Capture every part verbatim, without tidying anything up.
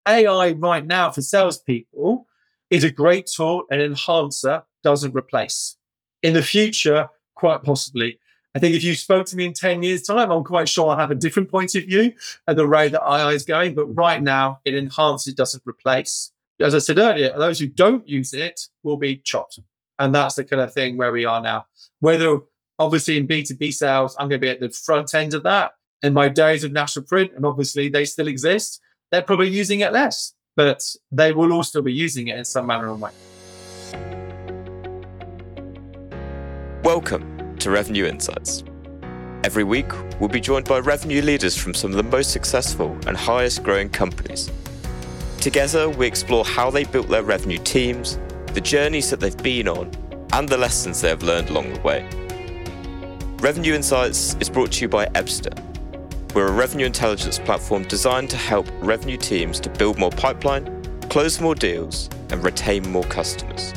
A I right now for salespeople is a great tool, an enhancer, doesn't replace. In the future, quite possibly. I think if you spoke to me in ten years' time, I'm quite sure I'll have a different point of view at the rate that A I is going. But right now, it enhances, doesn't replace. As I said earlier, those who don't use it will be chopped. And that's the kind of thing where we are now. Whether, obviously, in B two B sales, I'm going to be at the front end of that. In my days of national print, and obviously they still exist, they're probably using it less, but they will all still be using it in some manner or way. Welcome to Revenue Insights. Every week, we'll be joined by revenue leaders from some of the most successful and highest growing companies. Together, we explore how they built their revenue teams, the journeys that they've been on, and the lessons they have learned along the way. Revenue Insights is brought to you by Ebster. We're a revenue intelligence platform designed to help revenue teams to build more pipeline, close more deals, and retain more customers.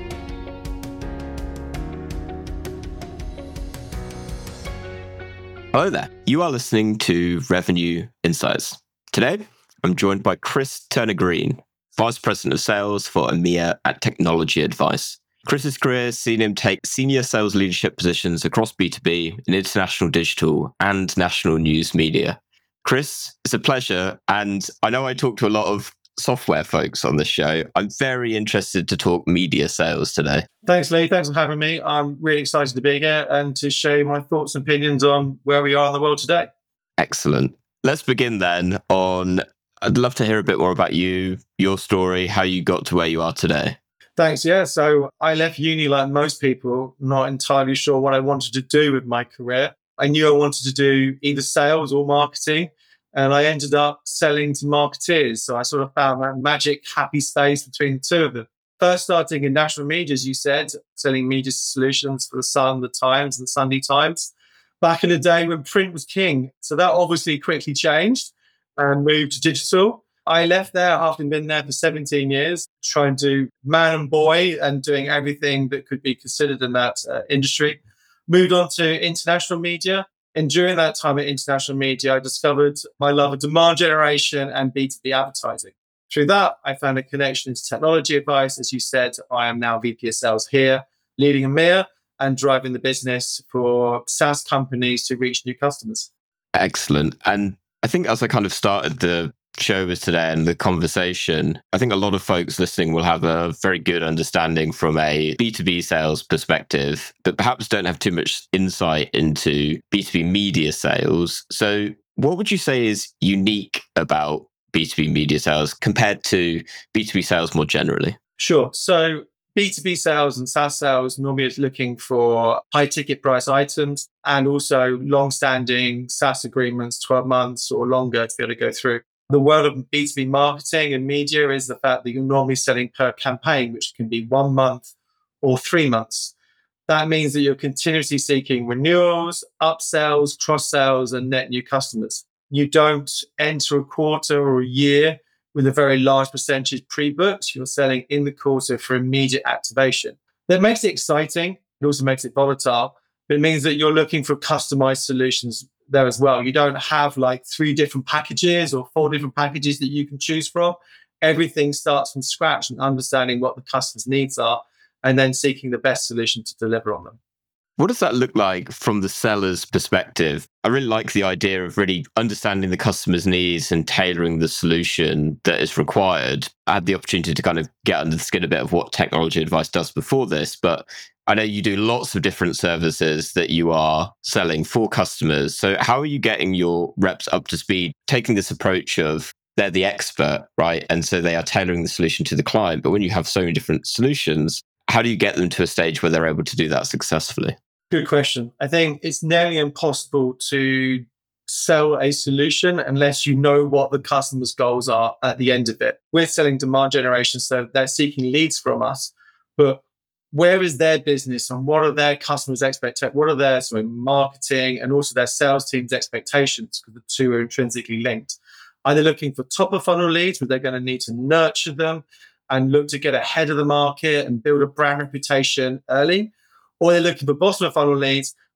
Hello there. You are listening to Revenue Insights. Today, I'm joined by Chris Turner-Green, Vice President of Sales for EMEA at Technology Advice. Chris's career has seen him take senior sales leadership positions across B two B in international digital and national news media. Chris, it's a pleasure. And I know I talk to a lot of software folks on this show. I'm very interested to talk media sales today. Thanks, Lee. Thanks for having me. I'm really excited to be here and to share my thoughts and opinions on where we are in the world today. Excellent. Let's begin then on, I'd love to hear a bit more about you, your story, how you got to where you are today. Thanks. Yeah. So I left uni like most people, not entirely sure what I wanted to do with my career. I knew I wanted to do either sales or marketing, and I ended up selling to marketeers. So I sort of found that magic happy space between the two of them. First starting in national media, as you said, selling media solutions for the Sun, the Times, and the Sunday Times, back in the day when print was king. So that obviously quickly changed and moved to digital. I left there after having been there for seventeen years, trying to man and boy and doing everything that could be considered in that uh, industry. Moved on to international media. And during that time at international media, I discovered my love of demand generation and B two B advertising. Through that, I found a connection into technology advice. As you said, I am now V P of sales here, leading EMEA and driving the business for SaaS companies to reach new customers. Excellent. And I think as I kind of started the show with today and the conversation, I think a lot of folks listening will have a very good understanding from a B two B sales perspective, but perhaps don't have too much insight into B two B media sales. So what would you say is unique about B two B media sales compared to B two B sales more generally? Sure. So B two B sales and SaaS sales normally is looking for high ticket price items and also long-standing SaaS agreements, twelve months or longer to be able to go through. The world of B two B marketing and media is the fact that you're normally selling per campaign, which can be one month or three months. That means that you're continuously seeking renewals, upsells, cross-sells, and net new customers. You don't enter a quarter or a year with a very large percentage pre-booked. You're selling in the quarter for immediate activation. That makes it exciting. It also makes it volatile. But it means that you're looking for customized solutions there as well. You don't have like three different packages or four different packages that you can choose from. Everything starts from scratch and understanding what the customer's needs are and then seeking the best solution to deliver on them. What does that look like from the seller's perspective? I really like the idea of really understanding the customer's needs and tailoring the solution that is required. I had the opportunity to kind of get under the skin a bit of what Technology Advice does before this, but I know you do lots of different services that you are selling for customers. So how are you getting your reps up to speed, taking this approach of they're the expert, right? And so they are tailoring the solution to the client. But when you have so many different solutions, how do you get them to a stage where they're able to do that successfully? Good question. I think it's nearly impossible to sell a solution unless you know what the customer's goals are at the end of it. We're selling demand generation, so they're seeking leads from us, but where is their business and what are their customers' expectations? What are their sorry, marketing and also their sales team's expectations? Because the two are intrinsically linked. Are they looking for top of funnel leads where they're going to need to nurture them and look to get ahead of the market and build a brand reputation early? Or they're looking for bottom of funnel leads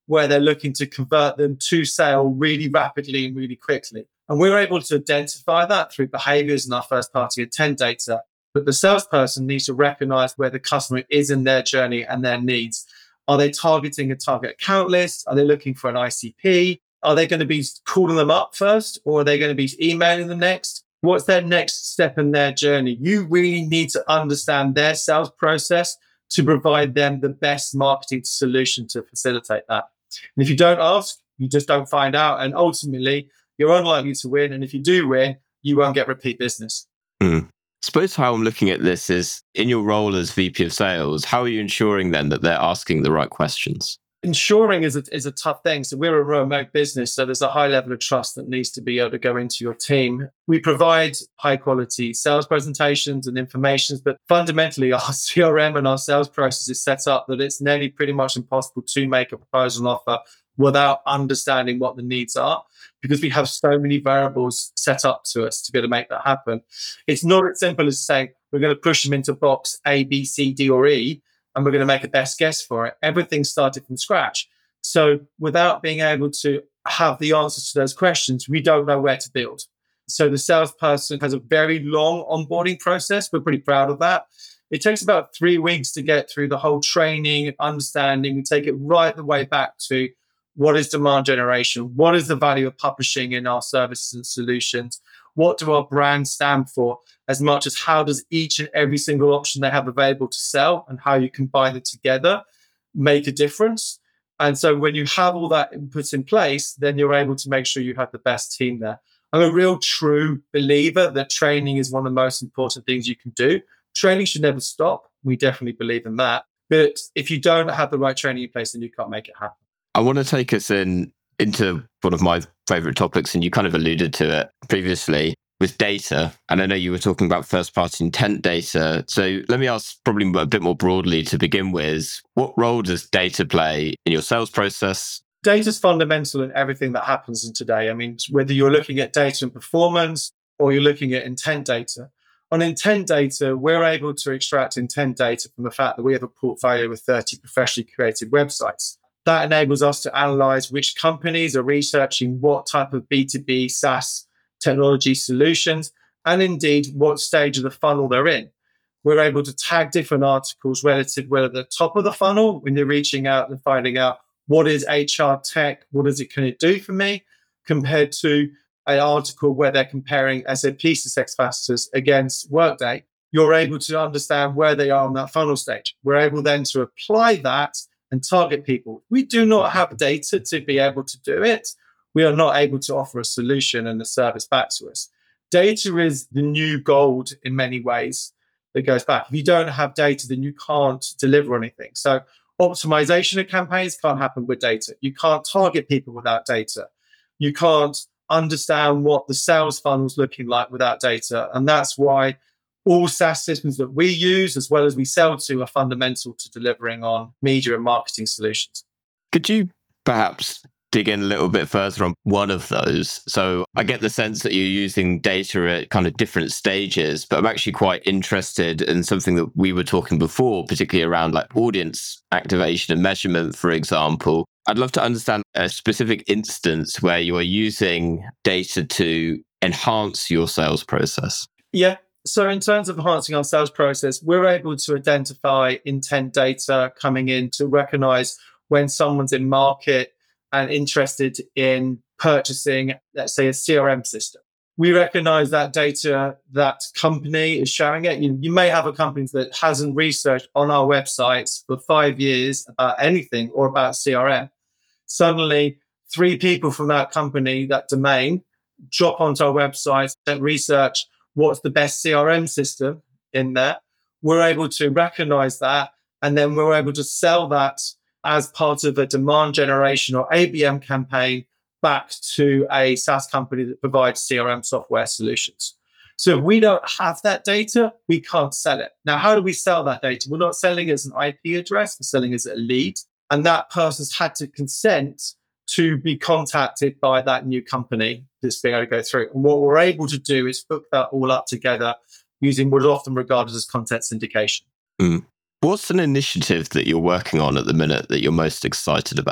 where they're looking to convert them to sale really rapidly and really quickly. And we're able to identify that through behaviors in our first party intent data. But the salesperson needs to recognize where the customer is in their journey and their needs. Are they targeting a target account list? Are they looking for an I C P? Are they going to be calling them up first, or are they going to be emailing them next? What's their next step in their journey? You really need to understand their sales process to provide them the best marketing solution to facilitate that. And if you don't ask, you just don't find out. And ultimately, you're unlikely to win. And if you do win, you won't get repeat business. Mm. I suppose how I'm looking at this is, in your role as V P of sales, how are you ensuring then that they're asking the right questions? Ensuring is a, is a tough thing. So we're a remote business, so there's a high level of trust that needs to be able to go into your team. We provide high quality sales presentations and information, but fundamentally our C R M and our sales process is set up that it's nearly pretty much impossible to make a proposal and offer without understanding what the needs are, because we have so many variables set up to us to be able to make that happen. It's not as simple as saying we're going to push them into box A, B, C, D, or E, and we're going to make a best guess for it. Everything started from scratch. So without being able to have the answers to those questions, we don't know where to build. So the salesperson has a very long onboarding process. We're pretty proud of that. It takes about three weeks to get through the whole training, understanding, and take it right the way back to what is demand generation? What is the value of publishing in our services and solutions? What do our brands stand for? As much as how does each and every single option they have available to sell and how you combine it together make a difference? And so when you have all that input in place, then you're able to make sure you have the best team there. I'm a real true believer that training is one of the most important things you can do. Training should never stop. We definitely believe in that. But if you don't have the right training in place, then you can't make it happen. I want to take us in into one of my favorite topics, and you kind of alluded to it previously, with data. And I know you were talking about first-party intent data. So let me ask probably a bit more broadly to begin with, what role does data play in your sales process? Data is fundamental in everything that happens in today. I mean, whether you're looking at data and performance or you're looking at intent data. On intent data, we're able to extract intent data from the fact that we have a portfolio of thirty professionally created websites. That enables us to analyze which companies are researching what type of B two B SaaS technology solutions, and indeed what stage of the funnel they're in. We're able to tag different articles relative whether the top of the funnel, when you're reaching out and finding out what is H R tech, what is it can it do for me, compared to an article where they're comparing S A P SuccessFactors against Workday. You're able to understand where they are on that funnel stage. We're able then to apply that and target people. We do not have data to be able to do it. We are not able to offer a solution and a service back to us. Data is the new gold in many ways that goes back. If you don't have data, then you can't deliver anything. So optimization of campaigns can't happen with data. You can't target people without data. You can't understand what the sales funnel's looking like without data. And that's why all SaaS systems that we use, as well as we sell to, are fundamental to delivering on media and marketing solutions. Could you perhaps dig in a little bit further on one of those? So I get the sense that you're using data at kind of different stages, but I'm actually quite interested in something that we were talking before, particularly around like audience activation and measurement, for example. I'd love to understand a specific instance where you are using data to enhance your sales process. Yeah. So in terms of enhancing our sales process, we're able to identify intent data coming in to recognize when someone's in market and interested in purchasing, let's say, a C R M system. We recognize that data, that company is showing it. You, you may have a company that hasn't researched on our websites for five years about anything or about C R M. Suddenly, three people from that company, that domain, drop onto our website and research what's the best C R M system in there. We're able to recognize that, and then we're able to sell that as part of a demand generation or A B M campaign back to a SaaS company that provides C R M software solutions. So if we don't have that data, we can't sell it. Now, how do we sell that data? We're not selling it as an I P address, we're selling it as a lead. And that person's had to consent to be contacted by that new company that's being able to go through. And what we're able to do is hook that all up together using what is often regarded as content syndication. Mm. What's an initiative that you're working on at the minute that you're most excited about?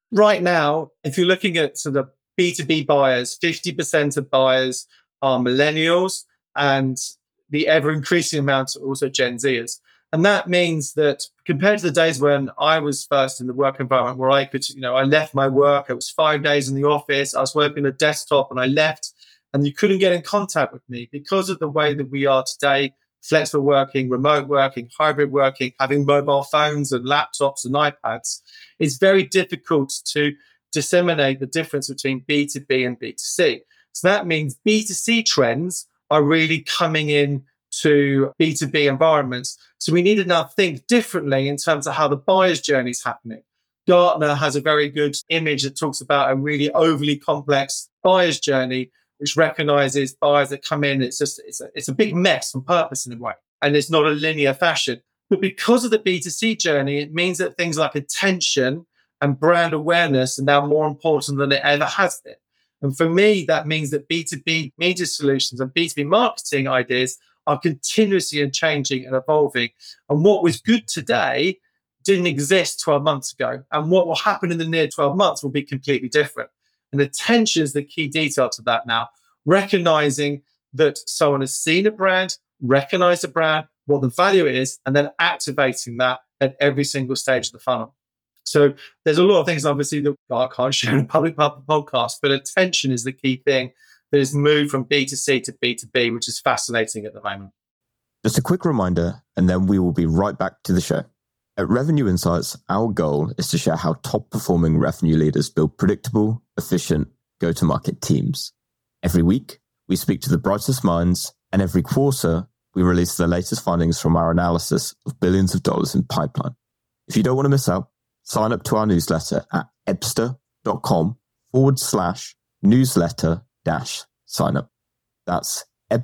Right now, if you're looking at sort of B two B buyers, fifty percent of buyers are millennials, and the ever increasing amount are also Gen Zers. And that means that compared to the days when I was first in the work environment where I could, you know, I left my work, it was five days in the office, I was working a desktop and I left and you couldn't get in contact with me because of the way that we are today, flexible working, remote working, hybrid working, having mobile phones and laptops and iPads. It's very difficult to disseminate the difference between B two B and B two C. So that means B two C trends are really coming in to B two B environments. So we need to now think differently in terms of how the buyer's journey is happening. Gartner has a very good image that talks about a really overly complex buyer's journey, which recognizes buyers that come in. It's just, it's a, it's a big mess on purpose in a way. And it's not a linear fashion. But because of the B two C journey, it means that things like attention and brand awareness are now more important than it ever has been. And for me, that means that B two B media solutions and B two B marketing ideas are continuously changing and evolving. And what was good today didn't exist twelve months ago. And what will happen in the near twelve months will be completely different. And attention is the key detail to that now. Recognizing that someone has seen a brand, recognize the brand, what the value is, and then activating that at every single stage of the funnel. So there's a lot of things, obviously, that I can't share in a public podcast, but attention is the key thing that has moved from B two C to B two B, which is fascinating at the moment. Just a quick reminder, and then we will be right back to the show. At Revenue Insights, our goal is to share how top-performing revenue leaders build predictable, efficient, go-to-market teams. Every week, we speak to the brightest minds, and every quarter, we release the latest findings from our analysis of billions of dollars in pipeline. If you don't want to miss out, sign up to our newsletter at ebster.com forward slash newsletter dash sign up. That's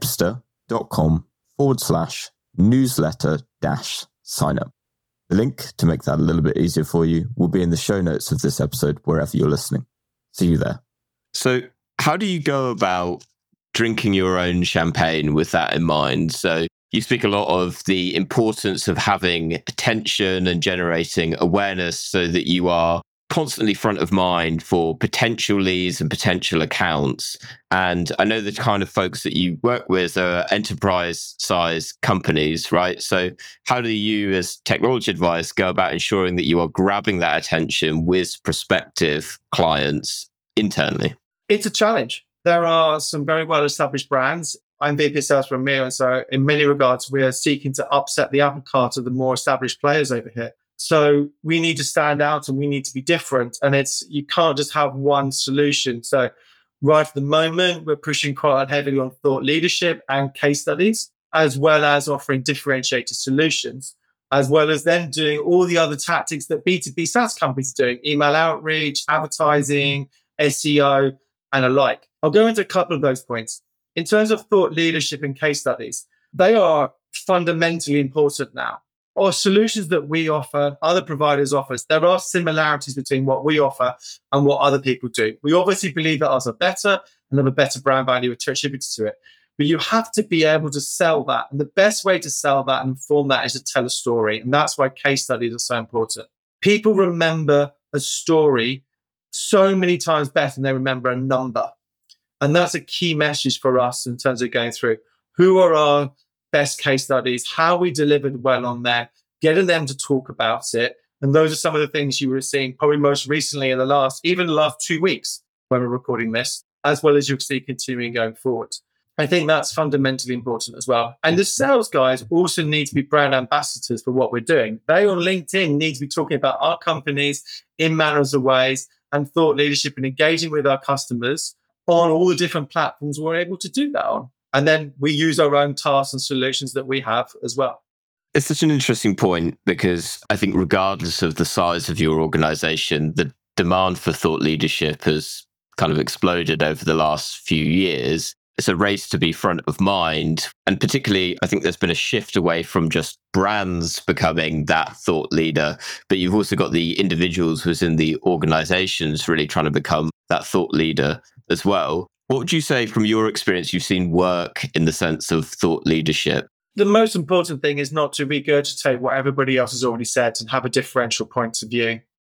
ebster.com forward slash newsletter dash sign up. The link to make that a little bit easier for you will be in the show notes of this episode, wherever you're listening. See you there. So how do you go about drinking your own champagne with that in mind? So you speak a lot of the importance of having attention and generating awareness so that you are constantly front of mind for potential leads and potential accounts. And I know the kind of folks that you work with are enterprise size companies, right? So how do you as technology advisors go about ensuring that you are grabbing that attention with prospective clients internally? It's a challenge. There are some very well-established brands. I'm V P of Sales for EMEA, and so in many regards, we are seeking to upset the apple cart of the more established players over here. So we need to stand out and we need to be different. And it's you can't just have one solution. So right at the moment, we're pushing quite heavily on thought leadership and case studies, as well as offering differentiated solutions, as well as then doing all the other tactics that B two B SaaS companies are doing, email outreach, advertising, S E O, and alike. I'll go into a couple of those points. In terms of thought leadership and case studies, they are fundamentally important now. Or solutions that we offer, other providers offer, there are similarities between what we offer and what other people do. We obviously believe that ours are better and have a better brand value attributed to it. But you have to be able to sell that. And the best way to sell that and inform that is to tell a story. And that's why case studies are so important. People remember a story so many times better than they remember a number. And that's a key message for us in terms of going through who are our best case studies, how we delivered well on there, getting them to talk about it. And those are some of the things you were seeing probably most recently in the last, even the last two weeks when we're recording this, as well as you'll see continuing going forward. I think that's fundamentally important as well. And the sales guys also need to be brand ambassadors for what we're doing. They on LinkedIn need to be talking about our companies in manners of ways and thought leadership and engaging with our customers on all the different platforms we're able to do that on. And then we use our own tasks and solutions that we have as well. It's such an interesting point because I think regardless of the size of your organization, the demand for thought leadership has kind of exploded over the last few years. It's a race to be front of mind. And particularly, I think there's been a shift away from just brands becoming that thought leader, but you've also got the individuals within the organizations really trying to become that thought leader as well. What would you say from your experience you've seen work in the sense of thought leadership? The most important thing is not to regurgitate what everybody else has already said and have a differential point of view.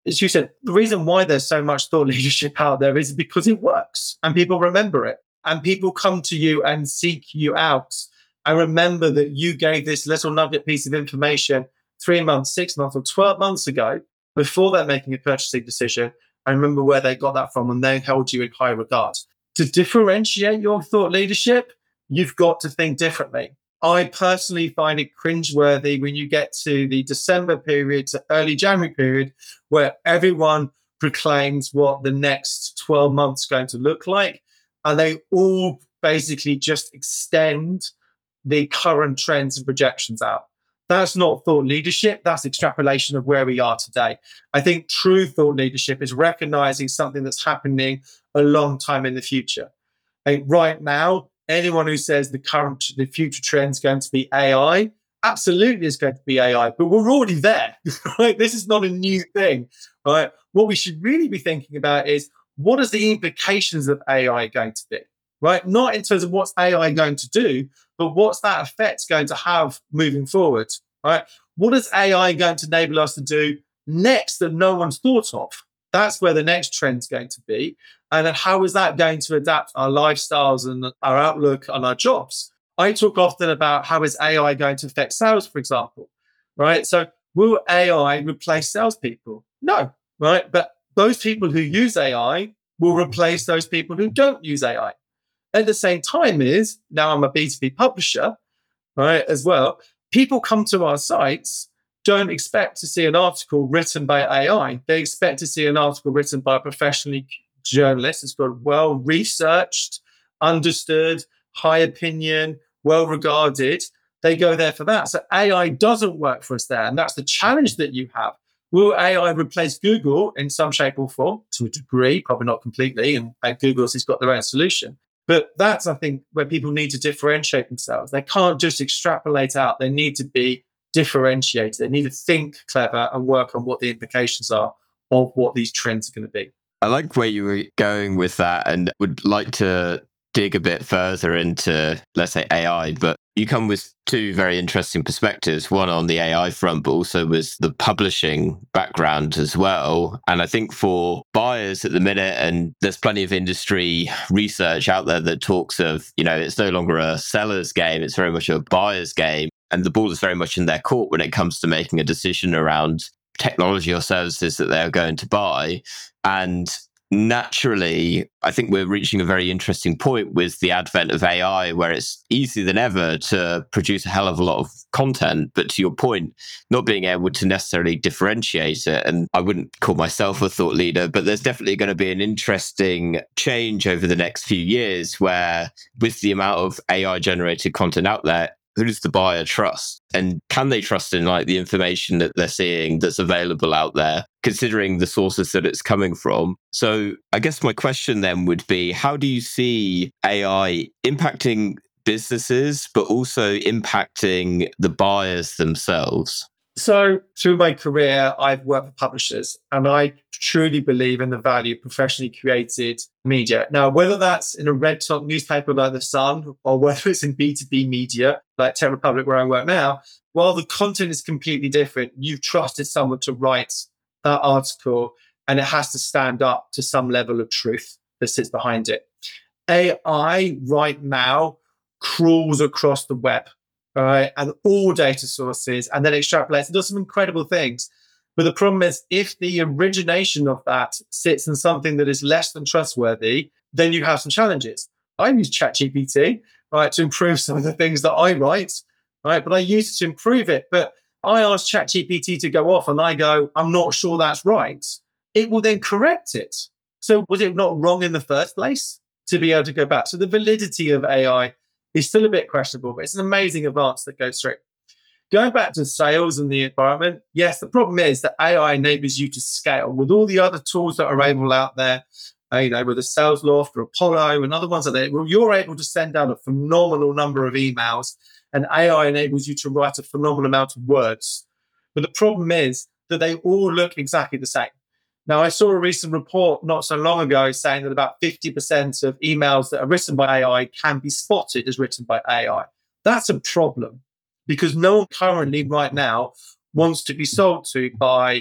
as you said, the reason why there's so much thought leadership out there is because it works and people remember it and people come to you and seek you out. I remember that you gave this little nugget piece of information three months, six months, or twelve months ago before they're making a purchasing decision. I remember where they got that from and they held you in high regard. To differentiate your thought leadership, you've got to think differently. I personally find it cringeworthy when you get to the December period to early January period where everyone proclaims what the next twelve months is going to look like. And they all basically just extend the current trends and projections out. That's not thought leadership. That's extrapolation of where we are today. I think true thought leadership is recognizing something that's happening a long time in the future. And right now, anyone who says the current, the future trend is going to be A I, absolutely is going to be A I, but we're already there, right? This is not a new thing, right? What we should really be thinking about is what is the implications of A I going to be, right? Not in terms of what's A I going to do, but what's that effect going to have moving forward, right? What is A I going to enable us to do next that no one's thought of? That's where the next trend's going to be. And then how is that going to adapt our lifestyles and our outlook on our jobs? I talk often about how is A I going to affect sales, for example, right? So will A I replace salespeople? No, right? But those people who use A I will replace those people who don't use A I. At the same time is, now I'm a B two B publisher, right, as well. People come to our sites, don't expect to see an article written by A I. They expect to see an article written by a professionally journalist. It's got well researched, understood, high opinion, well regarded. They go there for that. So A I doesn't work for us there. And that's the challenge that you have. Will A I replace Google in some shape or form? To a degree, probably not completely. And, and Google's has got their own solution. But that's, I think, where people need to differentiate themselves. They can't just extrapolate out. They need to be differentiated. They need to think clever and work on what the implications are of what these trends are going to be. I like where you were going with that and would like to dig a bit further into, let's say, A I, but you come with two very interesting perspectives, one on the A I front, but also with the publishing background as well. And I think for buyers at the minute, and there's plenty of industry research out there that talks of, you know, it's no longer a seller's game, it's very much a buyer's game. And the ball is very much in their court when it comes to making a decision around technology or services that they're going to buy. And naturally, I think we're reaching a very interesting point with the advent of A I, where it's easier than ever to produce a hell of a lot of content. But to your point, not being able to necessarily differentiate it. And I wouldn't call myself a thought leader, but there's definitely going to be an interesting change over the next few years where with the amount of A I generated content out there, who does the buyer trust? And can they trust in like the information that they're seeing that's available out there, considering the sources that it's coming from? So I guess my question then would be, how do you see A I impacting businesses, but also impacting the buyers themselves? So through my career, I've worked for publishers and I truly believe in the value of professionally created media. Now, whether that's in a red top newspaper like The Sun or whether it's in B two B media like Tech Republic where I work now, while the content is completely different, you've trusted someone to write that article and it has to stand up to some level of truth that sits behind it. A I right now crawls across the web. All right, and all data sources, and then extrapolates and does some incredible things. But the problem is, if the origination of that sits in something that is less than trustworthy, then you have some challenges. I use ChatGPT, right, to improve some of the things that I write, right, but I use it to improve it. But I ask ChatGPT to go off and I go, I'm not sure that's right. It will then correct it. So was it not wrong in the first place to be able to go back? So the validity of A I is still a bit questionable, but it's an amazing advance that goes through. Going back to sales and the environment, yes, the problem is that A I enables you to scale with all the other tools that are able out there, uh, you know, with the Salesloft or Apollo and other ones like that. Well, you're able to send out a phenomenal number of emails, and A I enables you to write a phenomenal amount of words. But the problem is that they all look exactly the same. Now, I saw a recent report not so long ago saying that about fifty percent of emails that are written by A I can be spotted as written by A I. That's a problem because no one currently right now wants to be sold to by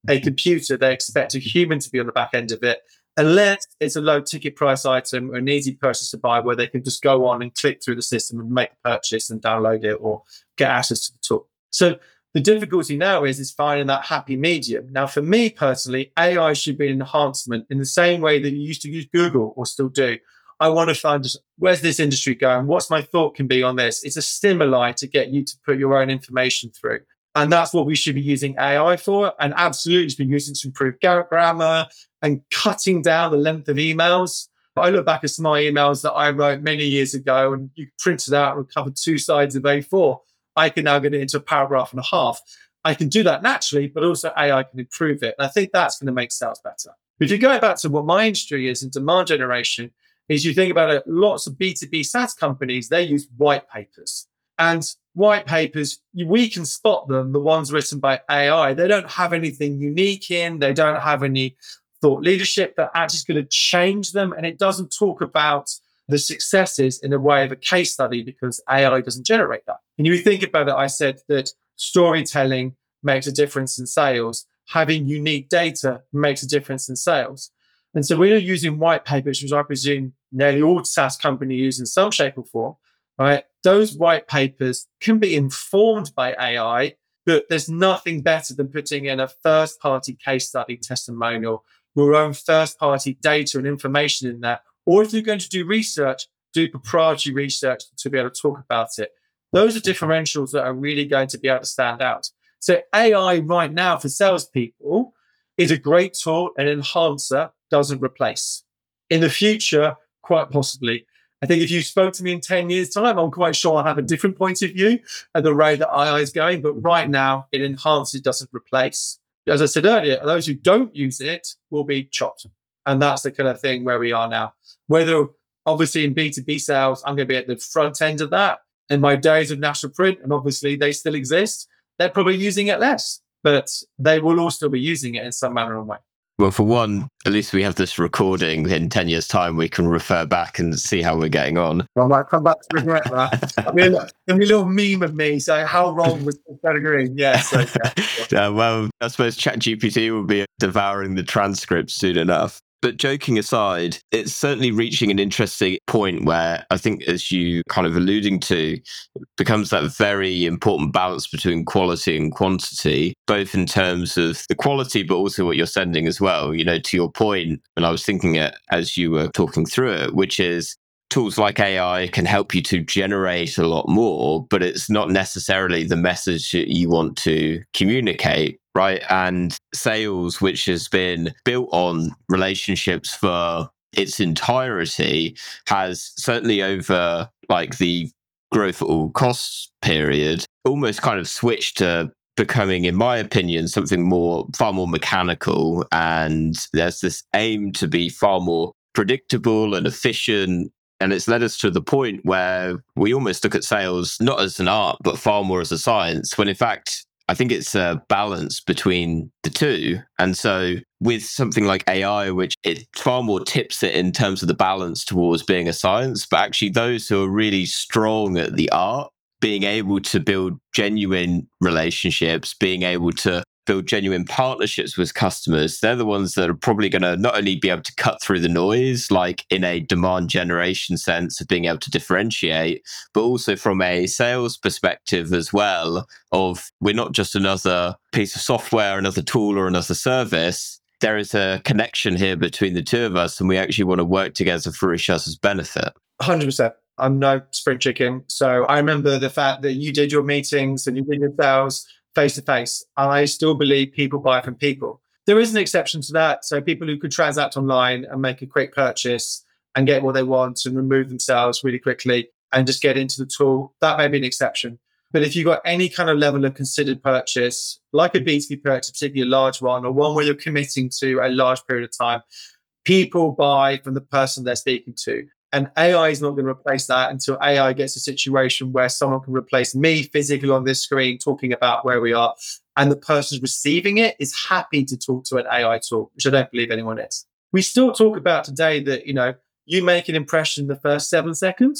a computer, they expect a human to be on the back end of it, unless it's a low ticket price item or an easy purchase to buy where they can just go on and click through the system and make a purchase and download it or get access to the tool. So the difficulty now is, is finding that happy medium. Now, for me personally, A I should be an enhancement in the same way that you used to use Google or still do. I want to find just, where's this industry going? What's my thought can be on this? It's a stimuli to get you to put your own information through. And that's what we should be using A I for. And absolutely should be using to improve grammar and cutting down the length of emails. I look back at some of my emails that I wrote many years ago, and you print it out and cover two sides of A four. I can now get it into a paragraph and a half. I can do that naturally, but also A I can improve it. And I think that's going to make sales better. If you're going back to what my industry is in demand generation, is you think about it, lots of B two B SaaS companies, they use white papers. And white papers, we can spot them, the ones written by A I. They don't have anything unique in, they don't have any thought leadership that actually is going to change them. And it doesn't talk about the successes in a way of a case study because A I doesn't generate that. And you think about it, I said that storytelling makes a difference in sales. Having unique data makes a difference in sales. And so we're using white papers, which I presume nearly all SaaS companies use in some shape or form, right? Those white papers can be informed by A I, but there's nothing better than putting in a first-party case study testimonial, your own first-party data and information in there. Or if you're going to do research, do proprietary research to be able to talk about it. Those are differentials that are really going to be able to stand out. So A I right now for salespeople is a great tool, an enhancer, doesn't replace. In the future, quite possibly. I think if you spoke to me in ten years' time, I'm quite sure I'll have a different point of view at the rate that A I is going. But right now, it enhances, doesn't replace. As I said earlier, those who don't use it will be chopped. And that's the kind of thing where we are now. Whether, obviously, in B two B sales, I'm going to be at the front end of that. In my days of national print, and obviously they still exist, they're probably using it less. But they will all still be using it in some manner or way. Well, for one, at least we have this recording in ten years' time. We can refer back and see how we're getting on. I might come back to regret that. I mean, there'll be a little meme of me saying, how wrong was Fred Green? Yes. Okay. uh, well, I suppose ChatGPT will be devouring the transcripts soon enough. But joking aside, it's certainly reaching an interesting point where I think, as you kind of alluding to, becomes that very important balance between quality and quantity, both in terms of the quality, but also what you're sending as well. You know, to your point, and I was thinking it as you were talking through it, which is tools like A I can help you to generate a lot more, but it's not necessarily the message that you want to communicate. Right. And sales, which has been built on relationships for its entirety, has certainly over like the growth at all costs period, almost kind of switched to becoming, in my opinion, something more, far more mechanical. And there's this aim to be far more predictable and efficient. And it's led us to the point where we almost look at sales not as an art, but far more as a science, when in fact, I think it's a balance between the two. And so with something like A I, which it far more tips it in terms of the balance towards being a science, but actually those who are really strong at the art, being able to build genuine relationships, being able to build genuine partnerships with customers, they're the ones that are probably going to not only be able to cut through the noise, like in a demand generation sense of being able to differentiate, but also from a sales perspective as well, of we're not just another piece of software, another tool or another service. There is a connection here between the two of us, and we actually want to work together for each other's benefit. one hundred percent. I'm no spring chicken. So I remember the fact that you did your meetings and you did your sales face to face. I still believe people buy from people. There is an exception to that. So people who could transact online and make a quick purchase and get what they want and remove themselves really quickly and just get into the tool, that may be an exception. But if you've got any kind of level of considered purchase, like a B two B purchase, particularly a large one, or one where you're committing to a large period of time, people buy from the person they're speaking to. And A I is not going to replace that until A I gets a situation where someone can replace me physically on this screen talking about where we are. And the person receiving it is happy to talk to an A I tool, which I don't believe anyone is. We still talk about today that, you know, you make an impression in the first seven seconds.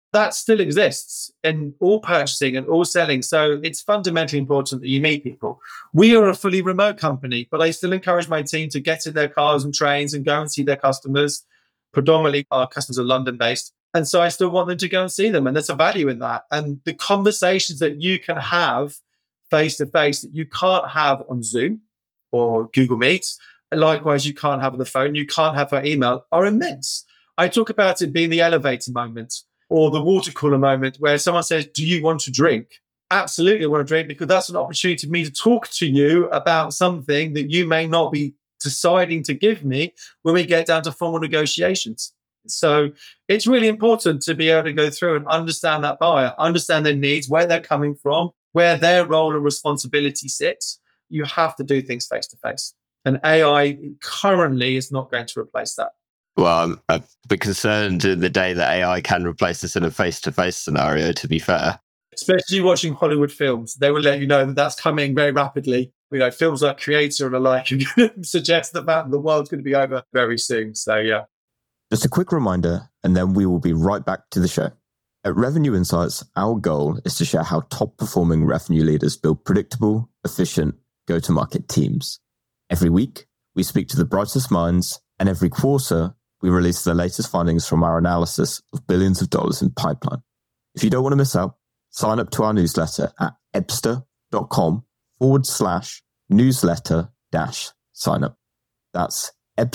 That still exists in all purchasing and all selling. So it's fundamentally important that you meet people. We are a fully remote company, but I still encourage my team to get in their cars and trains and go and see their customers. Predominantly, our customers are London-based. And so I still want them to go and see them. And there's a value in that. And the conversations that you can have face-to-face that you can't have on Zoom or Google Meets, and likewise, you can't have on the phone, you can't have by email, are immense. I talk about it being the elevator moment or the water cooler moment where someone says, do you want to drink? Absolutely, I want to drink, because that's an opportunity for me to talk to you about something that you may not be deciding to give me when we get down to formal negotiations. So it's really important to be able to go through and understand that buyer, understand their needs, where they're coming from, where their role and responsibility sits. You have to do things face to face. And A I currently is not going to replace that. Well, I'm a bit concerned in the day that A I can replace us in a face-to-face scenario, to be fair. Especially watching Hollywood films. They will let you know that that's coming very rapidly. You know, films like Creator and the like suggest that the world's going to be over very soon. So, yeah. Just a quick reminder, and then we will be right back to the show. At Revenue Insights, our goal is to share how top-performing revenue leaders build predictable, efficient, go-to-market teams. Every week, we speak to the brightest minds, and every quarter, we release the latest findings from our analysis of billions of dollars in pipeline. If you don't want to miss out, sign up to our newsletter at ebster.com forward slash newsletter dash sign up. That's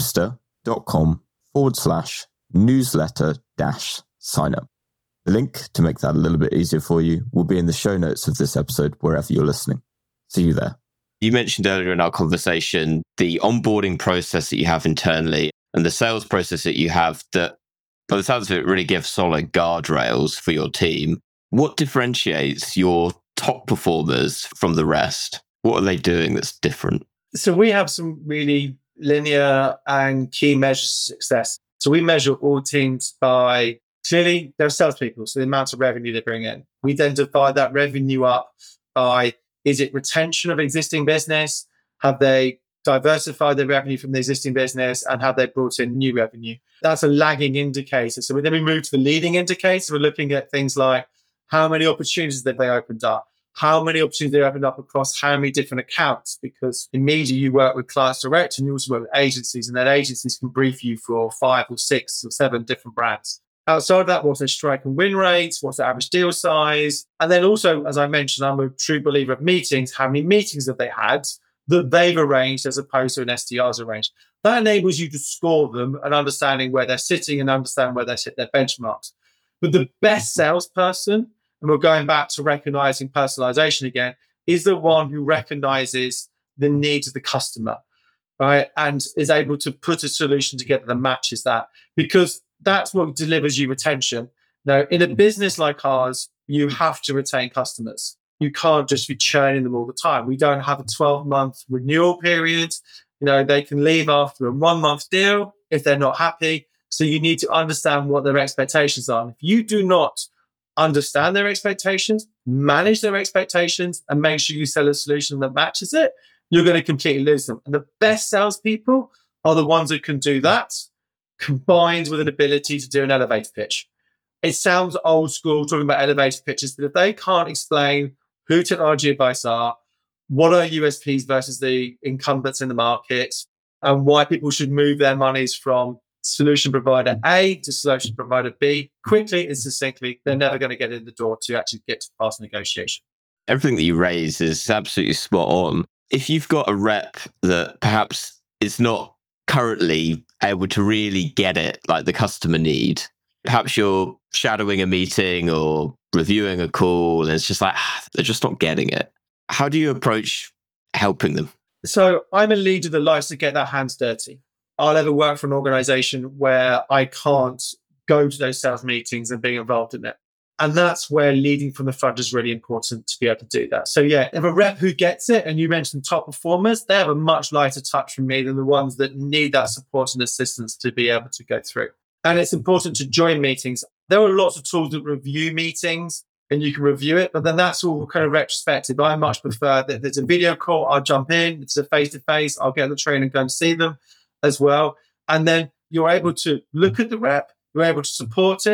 ebster.com forward slash newsletter dash sign up. The link to make that a little bit easier for you will be in the show notes of this episode, wherever you're listening. See you there. You mentioned earlier in our conversation the onboarding process that you have internally and the sales process that you have that, by the sounds of it, really give solid guardrails for your team. What differentiates your top performers from the rest? What are they doing that's different? So we have some really linear and key measures of success. So we measure all teams by, clearly, they're salespeople, so the amount of revenue they bring in. We then divide that revenue up by, is it retention of existing business? Have they diversified their revenue from the existing business? And have they brought in new revenue? That's a lagging indicator. So then we move to the leading indicator. We're looking at things like how many opportunities that they opened up, how many opportunities they opened up across how many different accounts, because in media you work with clients direct and you also work with agencies, and then agencies can brief you for five or six or seven different brands. Outside of that, what's their strike and win rates? What's the average deal size? And then also, as I mentioned, I'm a true believer of meetings. How many meetings have they had that they've arranged as opposed to an S D R's arranged? That enables you to score them and understanding where they're sitting and understand where they sit their benchmarks. But the best salesperson, and we're going back to recognizing personalization again, is the one who recognizes the needs of the customer, right? And is able to put a solution together that matches that, because that's what delivers you retention. Now, in a business like ours, you have to retain customers. You can't just be churning them all the time. We don't have a twelve-month renewal period. You know, they can leave after a one-month deal if they're not happy. So you need to understand what their expectations are. And if you do not understand their expectations, manage their expectations, and make sure you sell a solution that matches it, you're going to completely lose them. And the best salespeople are the ones that can do that, combined with an ability to do an elevator pitch. It sounds old school talking about elevator pitches, but if they can't explain who Technology Advice are, what are U S Ps versus the incumbents in the market, and why people should move their monies from solution provider A to solution provider B quickly and succinctly, they're never going to get in the door to actually get to past negotiation. Everything that you raise is absolutely spot on. If you've got a rep that perhaps is not currently able to really get it, like the customer need, perhaps you're shadowing a meeting or reviewing a call, and it's just like, ah, they're just not getting it. How do you approach helping them? So I'm a leader that likes to get their hands dirty. I'll ever work for an organization where I can't go to those sales meetings and be involved in it. And that's where leading from the front is really important to be able to do that. So yeah, if a rep who gets it, and you mentioned top performers, they have a much lighter touch from me than the ones that need that support and assistance to be able to go through. And it's important to join meetings. There are lots of tools that review meetings and you can review it, but then that's all kind of retrospective. I much prefer that there's a video call, I'll jump in, it's a face-to-face, I'll get the trainer and go and see them as well. And then you're able to look at the rep, you're able to support him,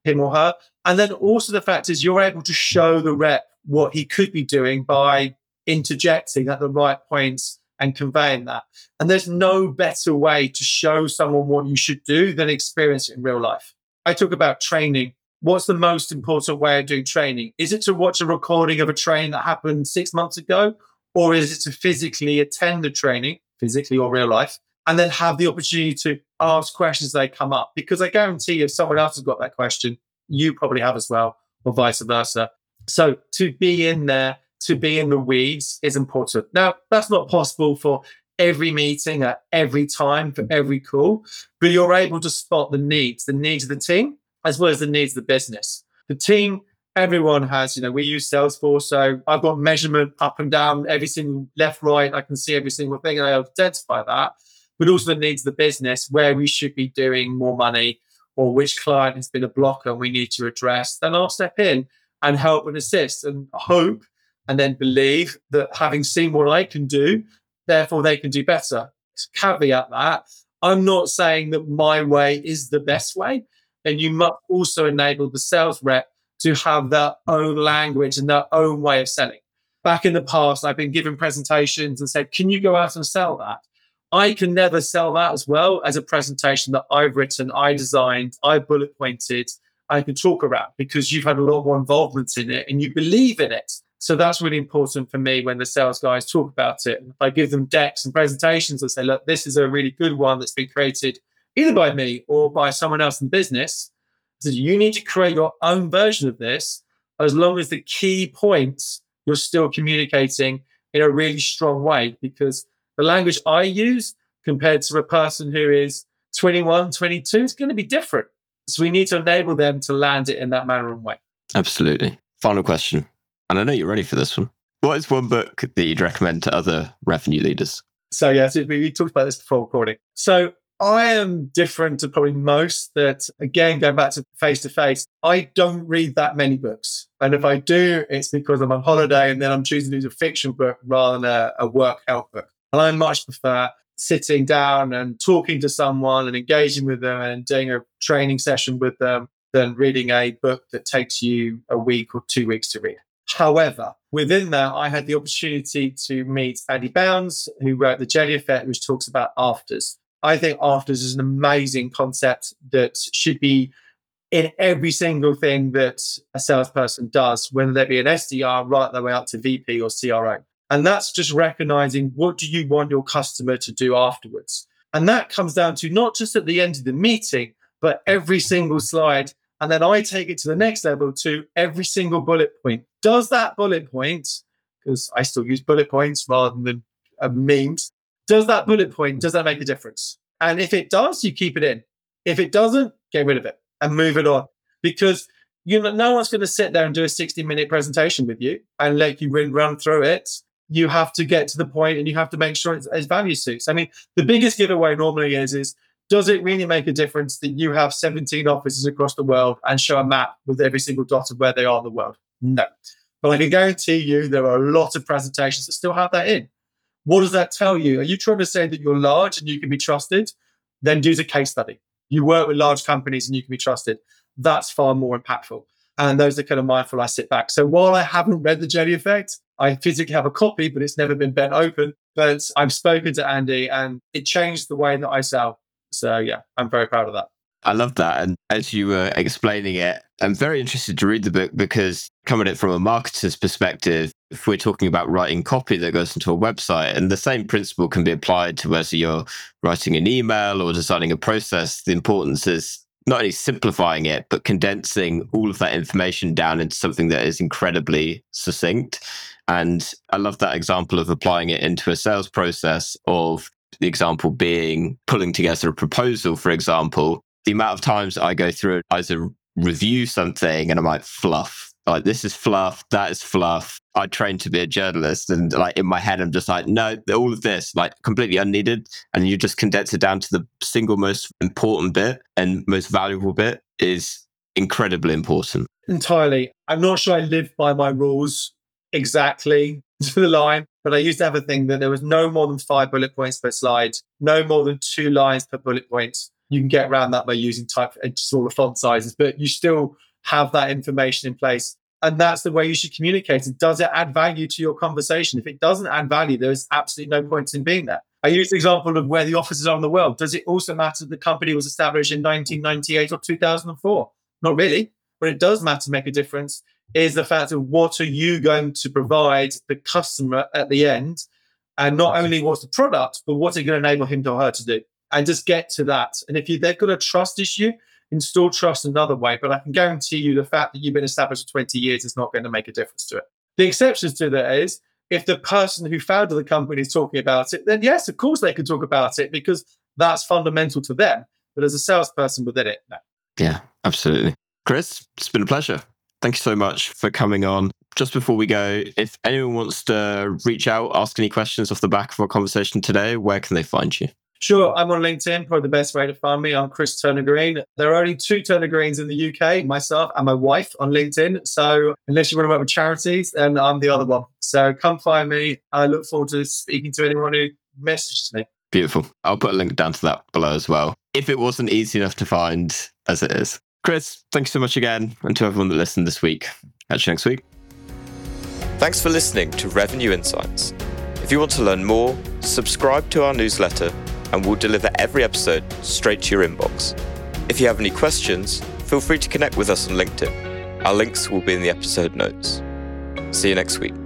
him or her. And then also the fact is you're able to show the rep what he could be doing by interjecting at the right points and conveying that. And there's no better way to show someone what you should do than experience it in real life. I talk about training. What's the most important way of doing training? Is it to watch a recording of a training that happened six months ago? Or is it to physically attend the training, physically or real life, and then have the opportunity to ask questions as they come up? Because I guarantee if someone else has got that question, you probably have as well, or vice versa. So to be in there, to be in the weeds is important. Now, that's not possible for every meeting at every time, for every call, but you're able to spot the needs, the needs of the team, as well as the needs of the business. The team, everyone has, you know, we use Salesforce, so I've got measurement up and down, every single left, right, I can see every single thing and I identify that, but also the needs of the business, where we should be doing more money or which client has been a blocker we need to address. Then I'll step in and help and assist and hope and then believe that having seen what I can do, therefore they can do better. Caveat that, I'm not saying that my way is the best way. And you must also enable the sales rep to have their own language and their own way of selling. Back in the past, I've been given presentations and said, can you go out and sell that? I can never sell that as well as a presentation that I've written, I designed, I bullet pointed, I can talk about, because you've had a lot more involvement in it and you believe in it. So that's really important for me when the sales guys talk about it. If I give them decks and presentations and say, look, this is a really good one that's been created either by me or by someone else in business. So you need to create your own version of this, as long as the key points you're still communicating in a really strong way, because the language I use compared to a person who is twenty-one, twenty-two is going to be different. So we need to enable them to land it in that manner and way. Absolutely. Final question. And I know you're ready for this one. What is one book that you'd recommend to other revenue leaders? So, yeah, so we, we talked about this before recording. So I am different to probably most that, again, going back to face-to-face, I don't read that many books. And if I do, it's because I'm on holiday and then I'm choosing to do a fiction book rather than a, a work help book. And I much prefer sitting down and talking to someone and engaging with them and doing a training session with them than reading a book that takes you a week or two weeks to read. However, within that, I had the opportunity to meet Andy Bounds, who wrote The Jelly Effect, which talks about afters. I think afters is an amazing concept that should be in every single thing that a salesperson does, whether they be an S D R right the way up to V P or C R O. And that's just recognizing, what do you want your customer to do afterwards? And that comes down to not just at the end of the meeting, but every single slide. And then I take it to the next level to every single bullet point. Does that bullet point, because I still use bullet points rather than uh, memes, does that bullet point, does that make a difference? And if it does, you keep it in. If it doesn't, get rid of it and move it on. Because you know, no one's going to sit there and do a sixty minute presentation with you and let you run, run through it. You have to get to the point and you have to make sure it's, it's value suits. I mean, the biggest giveaway normally is, is does it really make a difference that you have seventeen offices across the world and show a map with every single dot of where they are in the world? No. But I can guarantee you there are a lot of presentations that still have that in. What does that tell you? Are you trying to say that you're large and you can be trusted? Then do the case study. You work with large companies and you can be trusted. That's far more impactful. And those are kind of mindful. I sit back. So while I haven't read The Jelly Effect, I physically have a copy, but it's never been bent open. But I've spoken to Andy and it changed the way that I sell. So yeah, I'm very proud of that. I love that. And as you were explaining it, I'm very interested to read the book, because coming at it from a marketer's perspective, if we're talking about writing copy that goes into a website, and the same principle can be applied to whether you're writing an email or designing a process, the importance is not only simplifying it, but condensing all of that information down into something that is incredibly succinct. And I love that example of applying it into a sales process, of the example being pulling together a proposal, for example. The amount of times I go through it, either review something and I'm like, fluff. Like, this is fluff, that is fluff. I trained to be a journalist, and like in my head, I'm just like, no, all of this, like completely unneeded. And you just condense it down to the single most important bit and most valuable bit is incredibly important. Entirely. I'm not sure I live by my rules exactly to the line, but I used to have a thing that there was no more than five bullet points per slide, no more than two lines per bullet point. You can get around that by using type and smaller font sizes, but you still have that information in place. And that's the way you should communicate. And does it add value to your conversation? If it doesn't add value, there's absolutely no point in being there. I use the example of where the offices are in the world. Does it also matter that the company was established in nineteen ninety-eight or two thousand four? Not really. But it does matter to make a difference is the fact of what are you going to provide the customer at the end? And not only what's the product, but what's it going to enable him or her to do? And just get to that. And if you, they've got a trust issue, install trust another way. But I can guarantee you the fact that you've been established for twenty years is not going to make a difference to it. The exceptions to that is if the person who founded the company is talking about it, then yes, of course they can talk about it because that's fundamental to them. But as a salesperson within it, no. Yeah, absolutely. Chris, it's been a pleasure. Thank you so much for coming on. Just before we go, if anyone wants to reach out, ask any questions off the back of our conversation today, where can they find you? Sure, I'm on LinkedIn, probably the best way to find me. I'm Chris Turner Green. There are only two Turner Greens in the U K, myself and my wife on LinkedIn. So unless you want to work with charities, then I'm the other one. So come find me. I look forward to speaking to anyone who messages me. Beautiful. I'll put a link down to that below as well, if it wasn't easy enough to find as it is. Chris, thanks so much again. And to everyone that listened this week. Catch you next week. Thanks for listening to Revenue Insights. If you want to learn more, subscribe to our newsletter and we'll deliver every episode straight to your inbox. If you have any questions, feel free to connect with us on LinkedIn. Our links will be in the episode notes. See you next week.